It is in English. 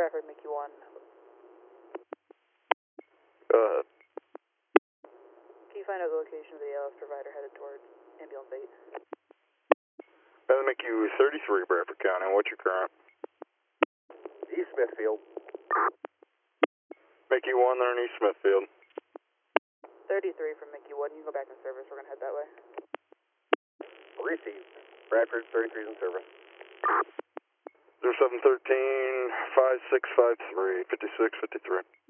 Bradford, Mickey 1. Go ahead. Can you find out the location of the ALS provider headed towards ambulance 8? Mickey 33, Bradford County. What's your current? East Smithfield. Mickey 1 there in East Smithfield. 33 from Mickey 1. You can go back in service. We're going to head that way. Received. Bradford 33 is in service. 0713 5653 5653.